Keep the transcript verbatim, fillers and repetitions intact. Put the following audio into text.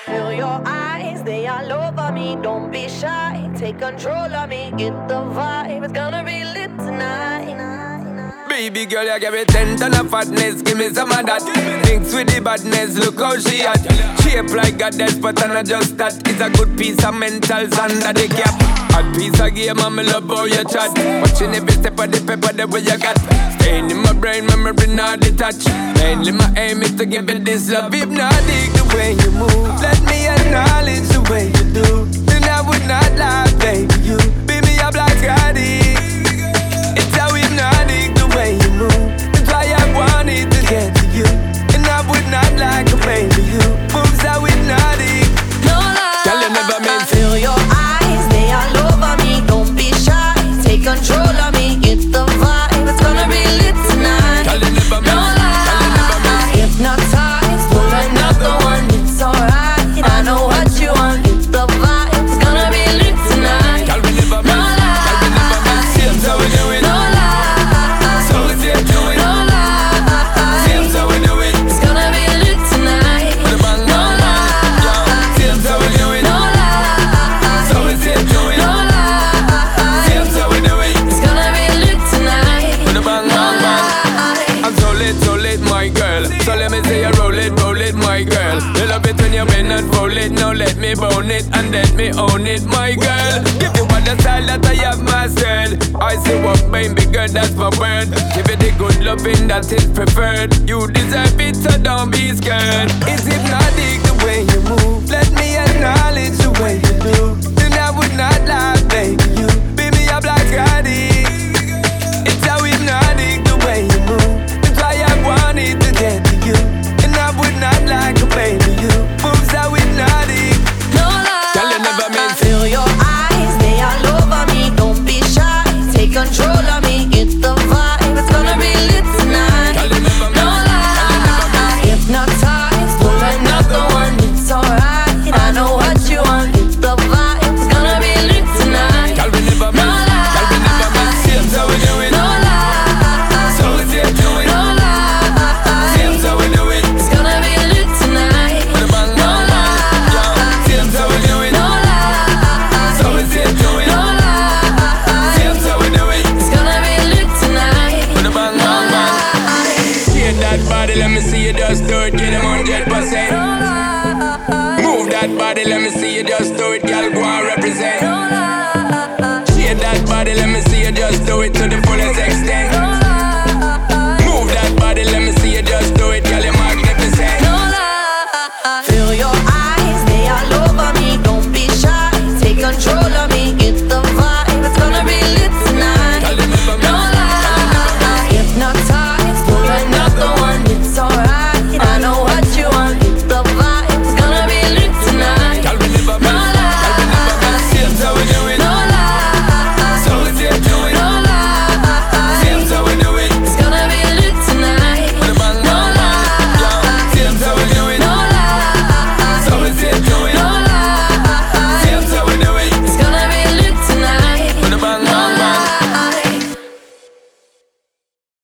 Feel your eyes, they all over me. Don't be shy, take control of me. Get the vibe, it's gonna be lit tonight. Baby girl, you give me ten ton of fatness, give me some of that. Thinks with the badness, look how she at. Shape like a death, but I'm not just that. It's a good piece of mentals under the cap. Hot piece of game, and me love how you chat. Watching every step of the pepper, the way you got. Staying in my brain, memory not detached. Mainly my aim is to give you this love. Hypnotic the way you move. Let me acknowledge the way you do. Then I would not lie, baby, you beat me up like Scotty. It's how hypnotic the way you move. That's why I wanted to get to you. And I would not like a baby, you moves how hypnotic. No lie, tell you never meant to. Feel your eyes, they all over me. Don't be shy, take control of me. Get the vibe, it's gonna be lit tonight. Tell you never meant. No lie, hypnotized, pull another one. It's alright, I know what you want. Get the vibe, it's gonna be lit tonight. Tell me never meant. No lie, tell me never meant. Same how we do it. no lie, So we say do it. no lie. Same how we do it. It's gonna be lit tonight. With a bang No bang bang. Yo, same how we do it. No lie, So we say do it. no lie. Same how we do it. It's gonna be lit tonight. With a bang bang bang. I'm so lit, so lit, my girl. So let me say you roll it, roll it, my girl. You love it when you bend and roll it. Now let me bone it and let me own it, my girl. Give you all the style that I have mastered. I say what baby girl, that's my word. Give it the good loving that is preferred. You deserve it, so don't be scared. It's hypnotic the way you move. Let me acknowledge the way you do. Then I would not lie, baby. You beat me up like Scotty. It's how hypnotic the way you move. That's why I wanted to get to you. And I would not like a baby, you moves how hypnotic. No lie, Tell you never meant to. Feel your eyes, they all over me. Don't be shy, take control of me. Get the vibe, it's gonna be lit tonight. Tell you never meant. No lie, hypnotized, pull another one. It's alright, I know what you want. Get the vibe, it's gonna be lit tonight. Tell me never No meant. Tell me never meant. Same how we do it. No lie, So we say do it. no lie. Same how we do it. It's gonna be lit tonight. With a bang No bang bang. Yo, lie, same how we do it. no lie. So we say do it. No lie, Same how we do it. it's gonna be lit tonight. With a bang bang bang. Shake that body, let me see you just do it. Get them one hundred percent. Move that body, let me see you just do it. Girl, go and represent. Shake that body, let me see you just do it to the fullest extent.